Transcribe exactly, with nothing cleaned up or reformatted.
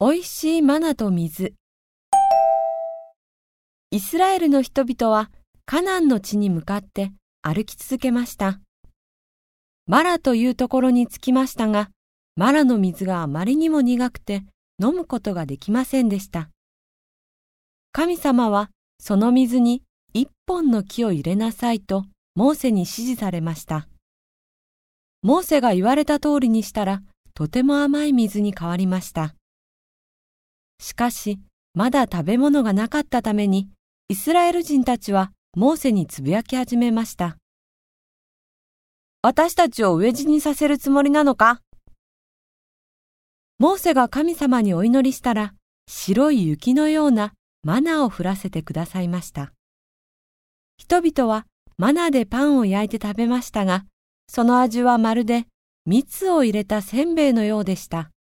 おいしいマナと水。イスラエルの人々はカナンの地に向かって歩き続けました。マラというところに着きましたが、マラの水があまりにも苦くて飲むことができませんでした。神様はその水に一本の木を入れなさいとモーセに指示されました。モーセが言われた通りにしたら、とても甘い水に変わりました。しかし、まだ食べ物がなかったために、イスラエル人たちはモーセにつぶやき始めました。私たちを飢え死にさせるつもりなのか？モーセが神様にお祈りしたら、白い雪のようなマナを降らせてくださいました。人々はマナでパンを焼いて食べましたが、その味はまるで蜜を入れたせんべいのようでした。